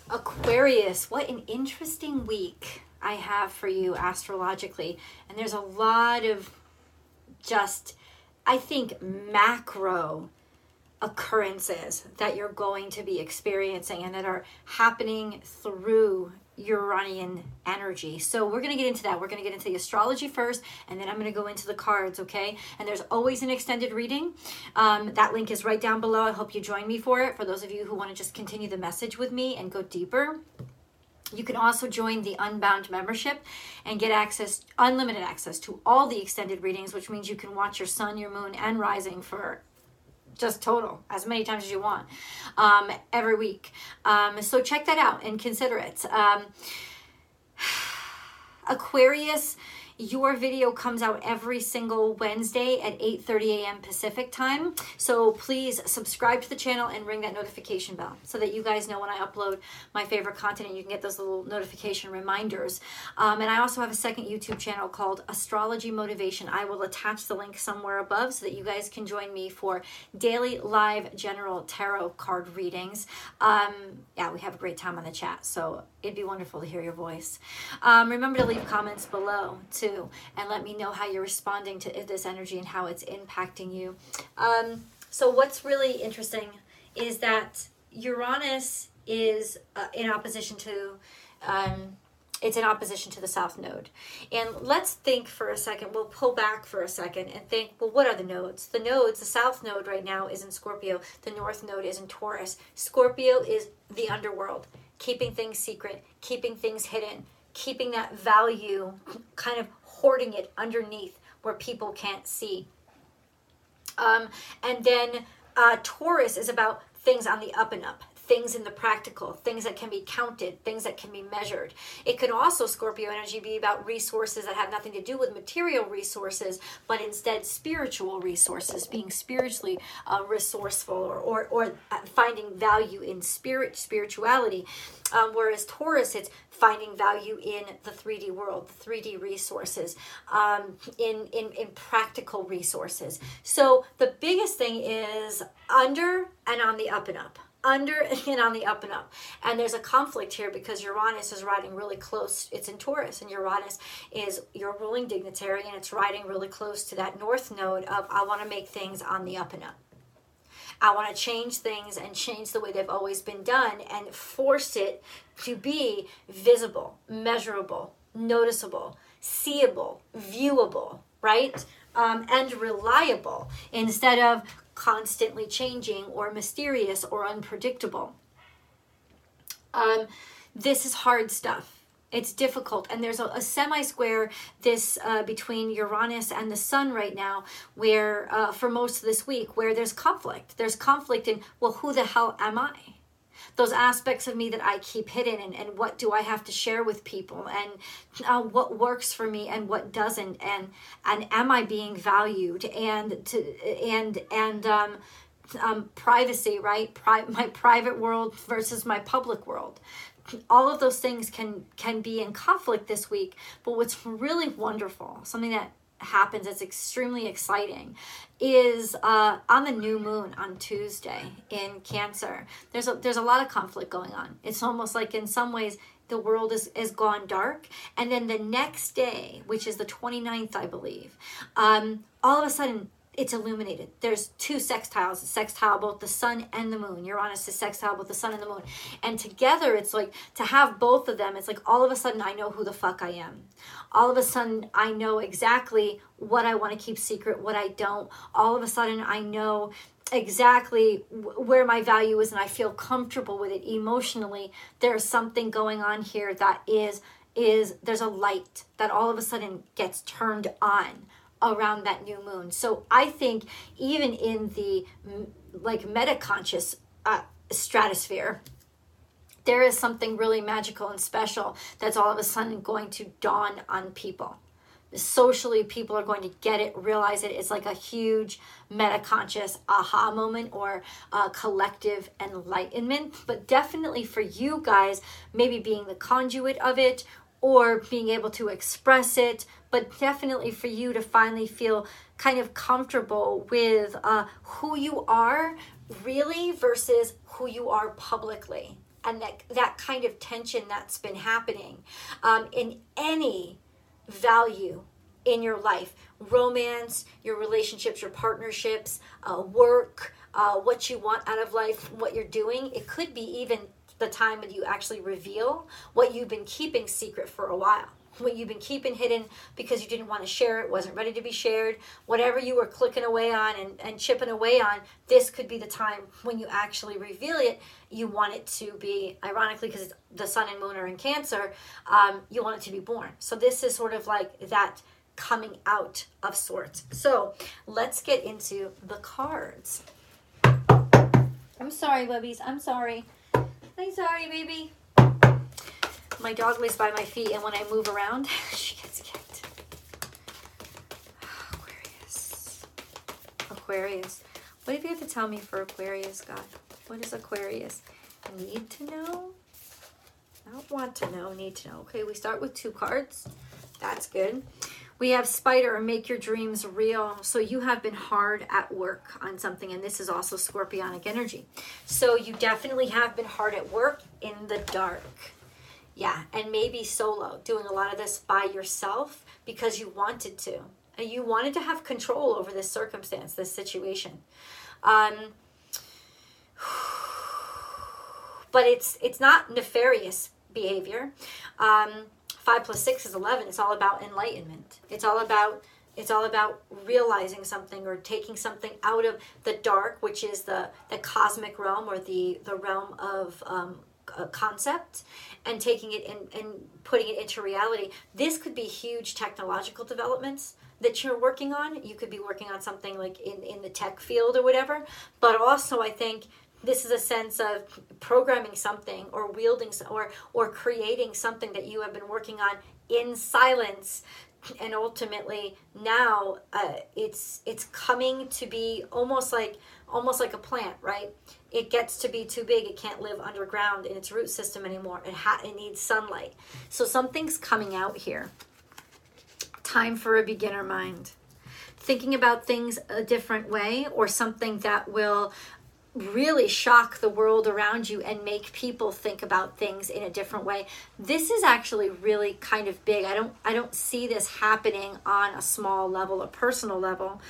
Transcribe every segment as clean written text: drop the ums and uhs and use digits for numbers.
Aquarius, what an interesting week I have for you astrologically. And there's a lot of just, I think, macro occurrences that you're going to be experiencing and that are happening through Uranian energy. So we're going to get into that. We're going to get into the astrology first, and then I'm going to go into the cards, okay? And there's always an extended reading. That link is right down below. I hope you join me for it. For those of you who want to just continue the message with me and go deeper, you can also join the Unbound membership and get access, unlimited access to all the extended readings, which means you can watch your sun, your moon, and rising for just total, as many times as you want, every week. So check that out and consider it. Aquarius, your video comes out every single Wednesday at 8:30 a.m. Pacific time. So please subscribe to the channel and ring that notification bell so that you guys know when I upload my favorite content and you can get those little notification reminders. And I also have a second YouTube channel called Astrology Motivation. I will attach the link somewhere above so that you guys can join me for daily live general tarot card readings. Yeah, we have a great time on the chat. So it'd be wonderful to hear your voice. Remember to leave comments below too, and let me know how you're responding to this energy and how it's impacting you. So what's really interesting is that Uranus is in opposition to the South Node. And let's think for a second, we'll pull back for a second and think, well, what are the nodes? The South Node right now is in Scorpio. The North Node is in Taurus. Scorpio is the underworld, keeping things secret, keeping things hidden, keeping that value, kind of hoarding it underneath where people can't see. And then Taurus is about things on the up and up, things in the practical, things that can be counted, things that can be measured. It could also, Scorpio energy, be about resources that have nothing to do with material resources, but instead spiritual resources, being spiritually resourceful or finding value in spirituality. Whereas Taurus, it's finding value in the 3D world, the 3D resources, in practical resources. So the biggest thing is under and on the up and up. Under and on the up and up. And there's a conflict here because Uranus is riding really close. It's in Taurus, and Uranus is your ruling dignitary, and it's riding really close to that North Node of I want to make things on the up and up. I want to change things and change the way they've always been done and force it to be visible, measurable, noticeable, seeable, viewable, right? And reliable instead of constantly changing or mysterious or unpredictable. This is hard stuff. It's difficult, and there's a semi-square between Uranus and the Sun right now, where for most of this week, where there's conflict. There's conflict in, well, who the hell am I? Those aspects of me that I keep hidden, and what do I have to share with people, and what works for me and what doesn't, and am I being valued, and privacy, right? My private world versus my public world. All of those things can be in conflict this week. But what's really wonderful, something that happens that's extremely exciting, is on the new moon on Tuesday in Cancer. There's a lot of conflict going on. It's almost like in some ways the world is gone dark, and then the next day, which is the 29th, I believe, all of a sudden it's illuminated. There's two sextiles, sextile both the sun and the moon. Uranus is sextile both the sun and the moon. And together, it's like, to have both of them, it's like all of a sudden I know who the fuck I am. All of a sudden I know exactly what I want to keep secret, what I don't. All of a sudden I know exactly where my value is, and I feel comfortable with it emotionally. There's something going on here that is there's a light that all of a sudden gets turned on around that new moon. So I think even in the meta-conscious stratosphere, there is something really magical and special that's all of a sudden going to dawn on people. Socially, people are going to get it, realize it. It's like a huge meta-conscious aha moment or collective enlightenment. But definitely for you guys, maybe being the conduit of it or being able to express it, but definitely for you to finally feel kind of comfortable with who you are really versus who you are publicly. and that kind of tension that's been happening in any value in your life, romance, your relationships, your partnerships, work, what you want out of life, what you're doing. It could be even the time when you actually reveal what you've been keeping secret for a while, what you've been keeping hidden because you didn't want to share it, wasn't ready to be shared, whatever you were clicking away on and chipping away on. This could be the time when you actually reveal it. You want it to be, ironically, because the sun and moon are in Cancer, you want it to be born. So this is sort of like that coming out of sorts. So let's get into the cards. I'm sorry, Webbies. I'm sorry, baby. My dog lays by my feet, and when I move around, she gets kicked. Aquarius. What have you have to tell me for Aquarius, God? What does Aquarius need to know? Not want to know, need to know. Okay, we start with 2 cards. That's good. We have Spider, make your dreams real. So you have been hard at work on something, and this is also Scorpionic energy. So you definitely have been hard at work in the dark. Yeah, and maybe solo, doing a lot of this by yourself because you wanted to. And you wanted to have control over this circumstance, this situation. But it's not nefarious behavior. 5 plus 6 is 11. It's all about enlightenment. It's all about realizing something or taking something out of the dark, which is the cosmic realm or the realm of a concept, and taking it and putting it into reality. This could be huge technological developments that you're working on. You could be working on something like in the tech field or whatever. But also, I think this is a sense of programming something or wielding or creating something that you have been working on in silence, and ultimately now it's coming to be almost like a plant, right? It gets to be too big. It can't live underground in its root system anymore. It needs sunlight. So something's coming out here. Time for a beginner mind. Thinking about things a different way, or something that will really shock the world around you and make people think about things in a different way. This is actually really kind of big. I don't see this happening on a small level, a personal level.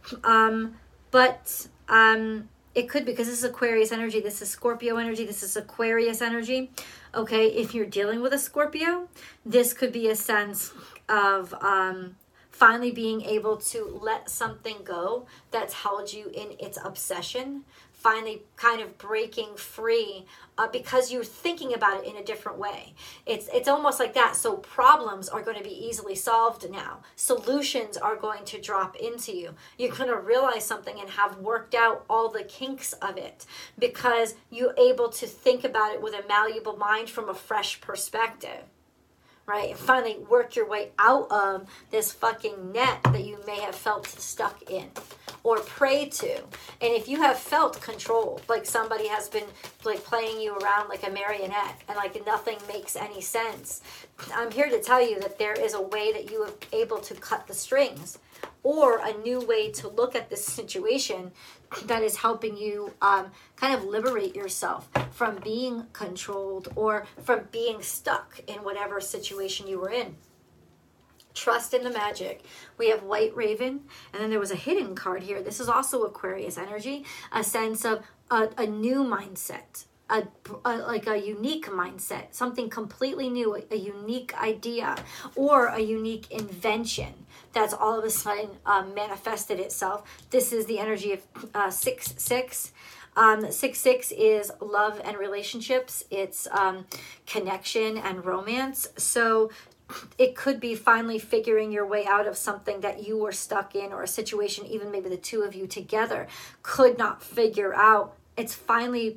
But it could, because this is Aquarius energy, this is Scorpio energy, this is Aquarius energy. Okay, if you're dealing with a Scorpio, this could be a sense of finally being able to let something go that's held you in its obsession, finally kind of breaking free because you're thinking about it in a different way. It's almost like that. So problems are going to be easily solved now. Solutions are going to drop into you. You're going to realize something and have worked out all the kinks of it because you're able to think about it with a malleable mind from a fresh perspective. Right? And finally work your way out of this fucking net that you may have felt stuck in or prey to. And if you have felt controlled, like somebody has been like playing you around like a marionette and like nothing makes any sense, I'm here to tell you that there is a way that you are able to cut the strings, or a new way to look at this situation that is helping you kind of liberate yourself from being controlled or from being stuck in whatever situation you were in. Trust in the magic. We have White Raven, and then there was a hidden card here. This is also Aquarius energy, a sense of a new mindset, like a unique mindset, something completely new, a unique idea or a unique invention that's all of a sudden manifested itself. This is the energy of 6-6. 6-6 is love and relationships. It's connection and romance. So it could be finally figuring your way out of something that you were stuck in, or a situation even maybe the two of you together could not figure out. It's finally,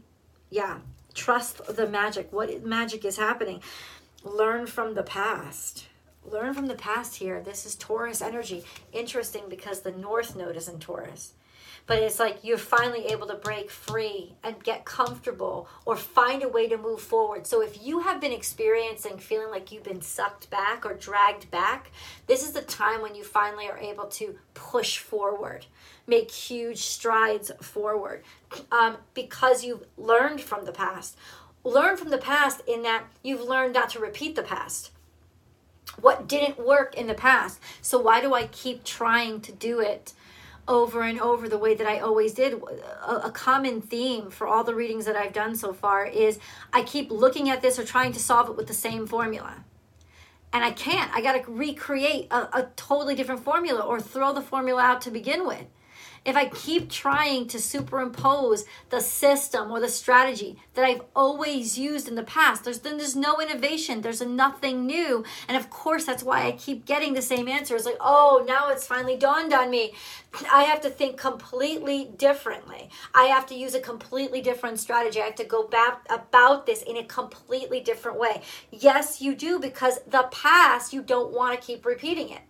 trust the magic. What magic is happening? Learn from the past. Learn from the past here. This is Taurus energy. Interesting because the North Node is in Taurus. But it's like you're finally able to break free and get comfortable or find a way to move forward. So if you have been experiencing feeling like you've been sucked back or dragged back, this is the time when you finally are able to push forward, make huge strides forward because you've learned from the past. learn from the past in that you've learned not to repeat the past. What didn't work in the past? So why do I keep trying to do it over and over the way that I always did? A common theme for all the readings that I've done so far is I keep looking at this or trying to solve it with the same formula. And I can't. I got to recreate a totally different formula or throw the formula out to begin with. If I keep trying to superimpose the system or the strategy that I've always used in the past, there's no innovation. There's nothing new. And of course, that's why I keep getting the same answer. It's like, oh, now it's finally dawned on me. I have to think completely differently. I have to use a completely different strategy. I have to go back about this in a completely different way. Yes, you do, because the past, you don't want to keep repeating it.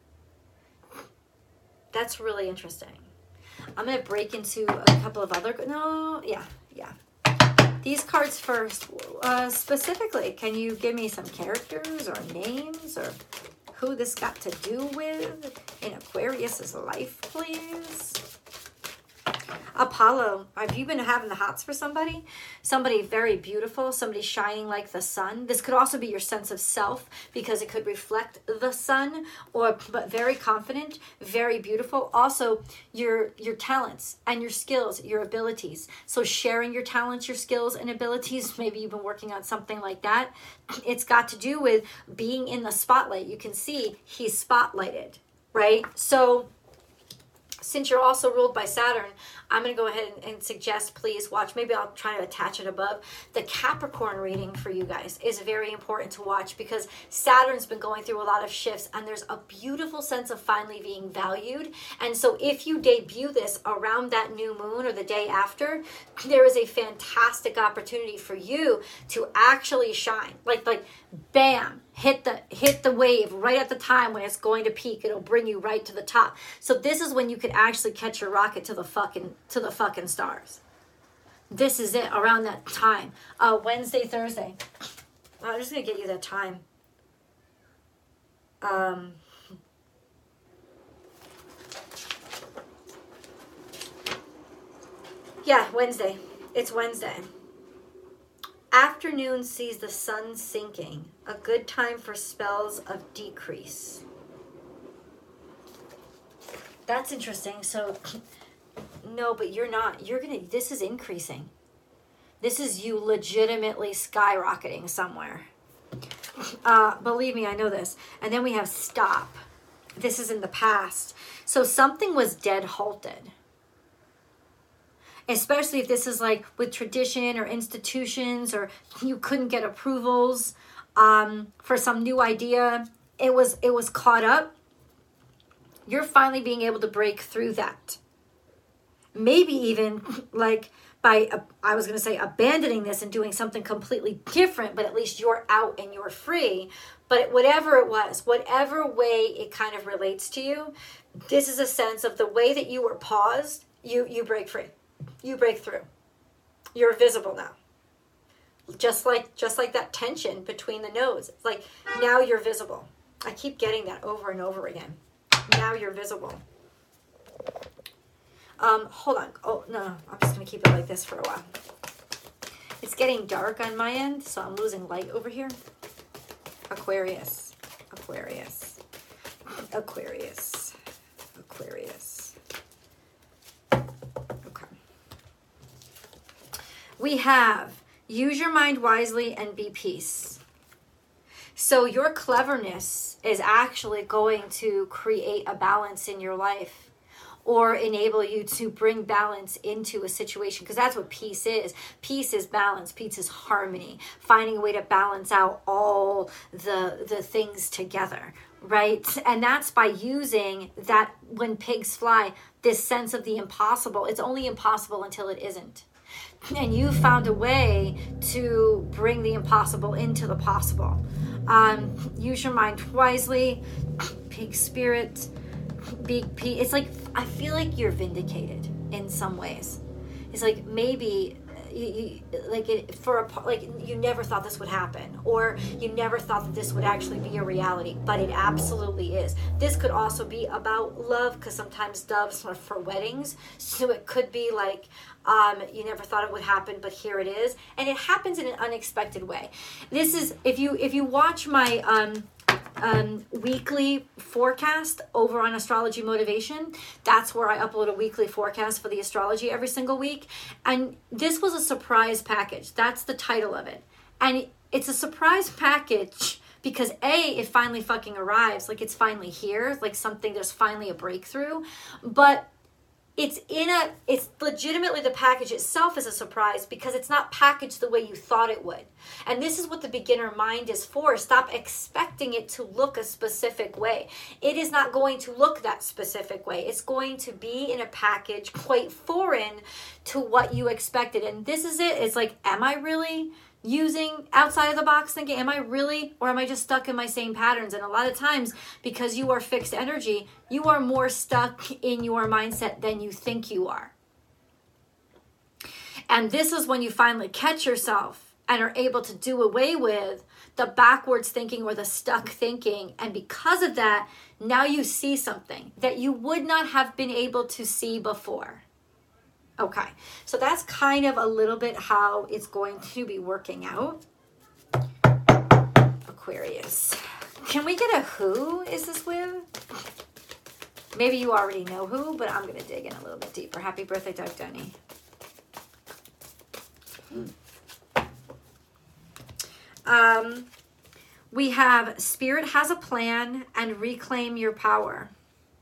That's really interesting. I'm going to break into a couple of other... Yeah. These cards first. Specifically, can you give me some characters or names or who this got to do with in Aquarius's life, please? Apollo, have you been having the hots for somebody? Somebody very beautiful, somebody shining like the sun. This could also be your sense of self because it could reflect the sun, but very confident, very beautiful. Also, your talents and your skills, your abilities. So sharing your talents, your skills, and abilities. Maybe you've been working on something like that. It's got to do with being in the spotlight. You can see he's spotlighted, right? So since you're also ruled by Saturn, I'm going to go ahead and suggest, please watch. Maybe I'll try to attach it above. The Capricorn reading for you guys is very important to watch because Saturn's been going through a lot of shifts and there's a beautiful sense of finally being valued. And so if you debut this around that new moon or the day after, there is a fantastic opportunity for you to actually shine. Like bam, hit the wave right at the time when it's going to peak. It'll bring you right to the top. So this is when you could actually catch your rocket to the fucking stars. This is it around that time. Wednesday, Thursday. I'm just gonna get you that time. Yeah, Wednesday. It's Wednesday. Afternoon sees the sun sinking. A good time for spells of decrease. That's interesting. So, no, but you're not. This is increasing. This is you legitimately skyrocketing somewhere. Believe me, I know this. And then we have stop. This is in the past. So something was dead halted. Especially if this is like with tradition or institutions or you couldn't get approvals for some new idea. It was caught up. You're finally being able to break through that. Maybe even like by, I was going to say abandoning this and doing something completely different, but at least you're out and you're free. But whatever it was, whatever way it kind of relates to you, this is a sense of the way that you were paused, you break free. You break through. You're visible now. Just like that tension between the nodes. It's like now you're visible. I keep getting that over and over again. Now you're visible. Hold on. Oh, no. I'm just going to keep it like this for a while. It's getting dark on my end, so I'm losing light over here. Aquarius. Aquarius. Aquarius. Aquarius. Okay. We have use your mind wisely and be peace. So your cleverness is actually going to create a balance in your life or enable you to bring balance into a situation, because that's what peace is. Peace is balance. Peace is harmony. Finding a way to balance out all the things together, right? And that's by using that, when pigs fly, this sense of the impossible. It's only impossible until it isn't. And you found a way to bring the impossible into the possible. Use your mind wisely. Pig spirit. It's like, I feel like you're vindicated in some ways. It's like maybe you never thought this would happen, or you never thought that this would actually be a reality, but it absolutely is. This could also be about love, because sometimes doves are for weddings, so it could be like you never thought it would happen, but here it is, and it happens in an unexpected way. This is, if you watch my weekly forecast over on Astrology Motivation, that's where I upload a weekly forecast for the astrology every single week, and this was a surprise package. That's the title of it, and it's a surprise package because it finally fucking arrives, like it's finally here, like something, there's finally a breakthrough, but it's legitimately, the package itself is a surprise because it's not packaged the way you thought it would. And this is what the beginner mind is for. Stop expecting it to look a specific way. It is not going to look that specific way. It's going to be in a package quite foreign to what you expected. And this is it. It's like, am I really using outside of the box thinking? Am I really, or am I just stuck in my same patterns? And a lot of times, because you are fixed energy, you are more stuck in your mindset than you think you are. And this is when you finally catch yourself and are able to do away with the backwards thinking or the stuck thinking. And because of that, now you see something that you would not have been able to see before. Okay, so that's kind of a little bit how it's going to be working out. Aquarius. Can we get a who is this with? Maybe you already know who, but I'm going to dig in a little bit deeper. Happy birthday, Doug Denny. We have Spirit has a plan and reclaim your power.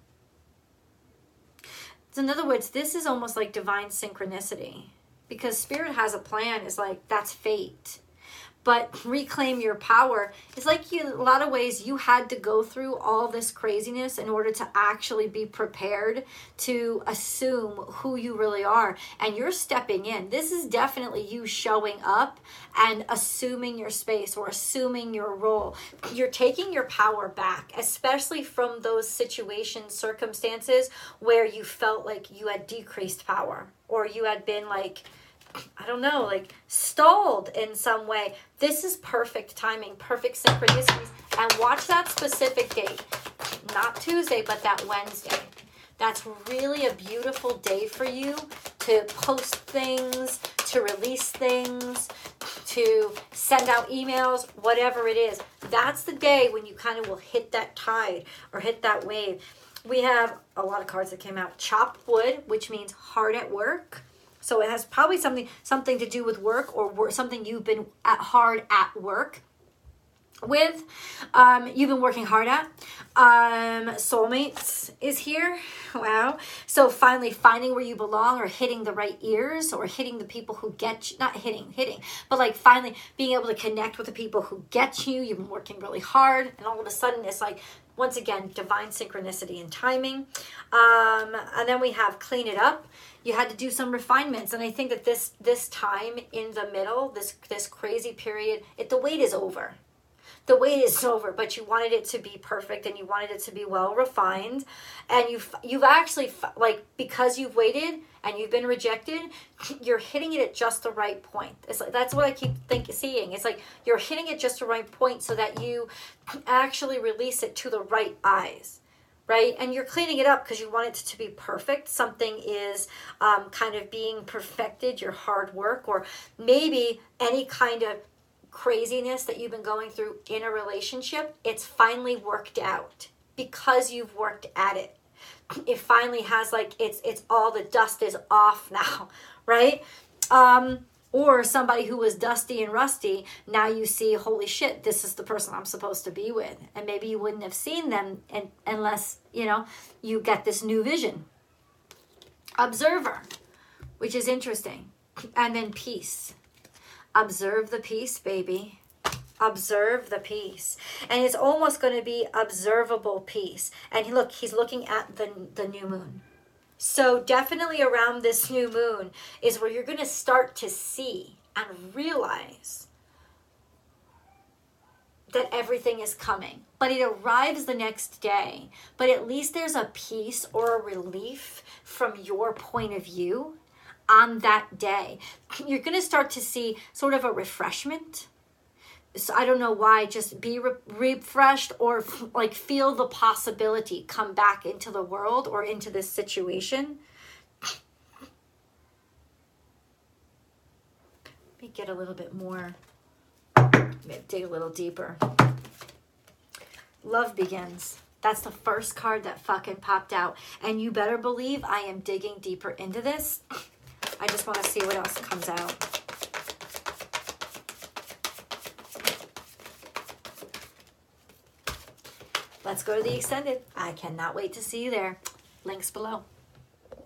So in other words, this is almost like divine synchronicity, because Spirit has a plan is like, that's fate. But reclaim your power is like, in a lot of ways, you had to go through all this craziness in order to actually be prepared to assume who you really are. And you're stepping in. This is definitely you showing up and assuming your space or assuming your role. You're taking your power back, especially from those situations, circumstances where you felt like you had decreased power, or you had been like, I don't know, like stalled in some way. This is perfect timing, perfect synchronicities. And watch that specific date. Not Tuesday, but that Wednesday. That's really a beautiful day for you to post things, to release things, to send out emails, whatever it is. That's the day when you kind of will hit that tide or hit that wave. We have a lot of cards that came out. Chop wood, which means hard at work. So it has probably something to do with work, or something you've been hard at work with. You've been working hard at. Soulmates is here. Wow. So finally finding where you belong, or hitting the right ears, or hitting the people who get you. Not hitting, but like finally being able to connect with the people who get you. You've been working really hard, and all of a sudden it's like, once again, divine synchronicity and timing. And then we have clean it up. You had to do some refinements. And I think that this time in the middle, this crazy period, the wait is over. The wait is over, but you wanted it to be perfect, and you wanted it to be well refined. And you've actually, like, because you've waited and you've been rejected, you're hitting it at just the right point. It's like, that's what I keep seeing. It's like you're hitting it just the right point so that you actually release it to the right eyes. Right? And you're cleaning it up because you want it to be perfect. Something is kind of being perfected, your hard work, or maybe any kind of craziness that you've been going through in a relationship. It's finally worked out because you've worked at it. It finally has, like, it's all the dust is off now, right? Or somebody who was dusty and rusty, now you see, holy shit, this is the person I'm supposed to be with. And maybe you wouldn't have seen them unless, you get this new vision. Observer, which is interesting. And then peace. Observe the peace, baby. Observe the peace. And it's almost going to be observable peace. And look, he's looking at the new moon. So definitely around this new moon is where you're going to start to see and realize that everything is coming. But it arrives the next day. But at least there's a peace or a relief from your point of view on that day. You're going to start to see sort of a refreshment. So I don't know why, just be refreshed, or like feel the possibility come back into the world or into this situation. Let me get a little bit more, dig a little deeper. Love begins. That's the first card that fucking popped out. And you better believe I am digging deeper into this. I just want to see what else comes out. Let's go to the extended. I cannot wait to see you there. Links below.